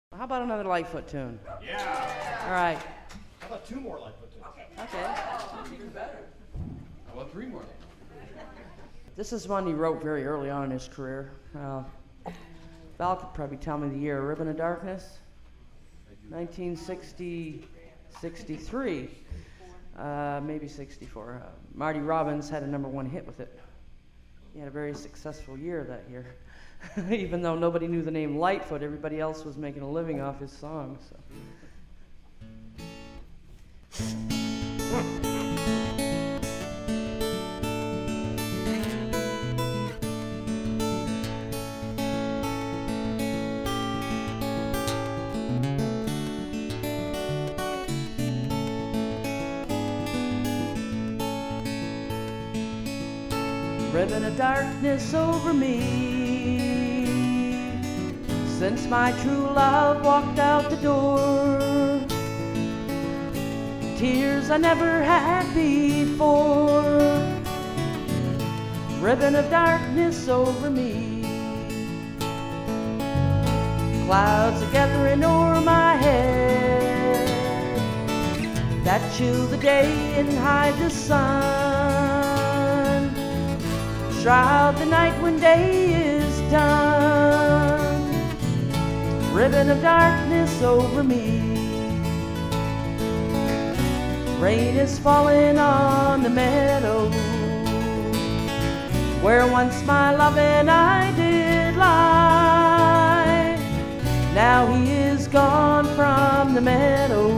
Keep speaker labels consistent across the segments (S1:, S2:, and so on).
S1: How about another Lightfoot tune?
S2: Yeah.
S1: All right.
S2: How about two more Lightfoot tunes?
S1: Okay.
S3: Even better. How about three more?
S1: This is one he wrote very early on in his career. Val could probably tell me the year. Ribbon of Darkness, 1960, 63, maybe 64. Marty Robbins had a #1 hit with it. He had a very successful year that year. Even though nobody knew the name Lightfoot, everybody else was making a living off his songs. So. Ribbon of darkness over me, since my true love walked out the door. Tears I never had before. Ribbon of darkness over me. Clouds are gathering o'er my head that chill the day and hide the sun. Shroud the night when day is done. Ribbon of darkness over me. Rain is falling on the meadow where once my love and I did lie. Now he is gone from the meadow.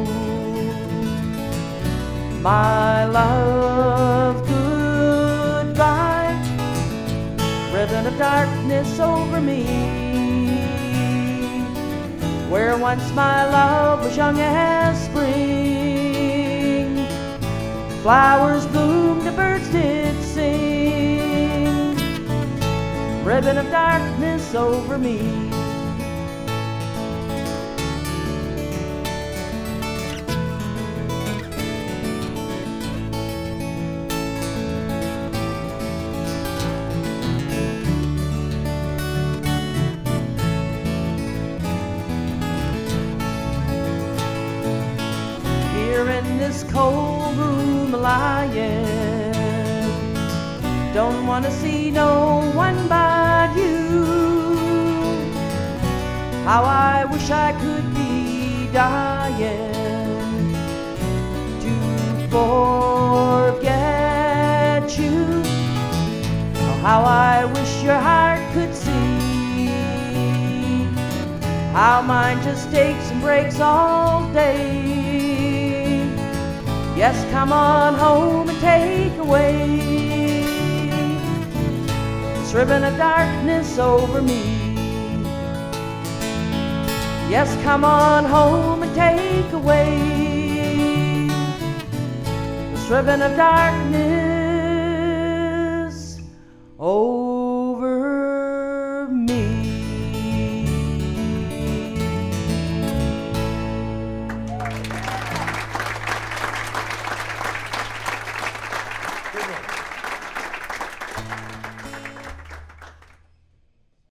S1: My love, goodbye. Ribbon of darkness over me, where once my love was young as spring. Flowers bloomed, the birds did sing. Ribbon of darkness over me. In this cold room lying, don't want to see no one but you. How I wish I could be dying to forget you. Oh, how I wish your heart could see how mine just aches and breaks all day. Yes, come on home and take away this ribbon of darkness over me. Yes, come on home and take away this ribbon of darkness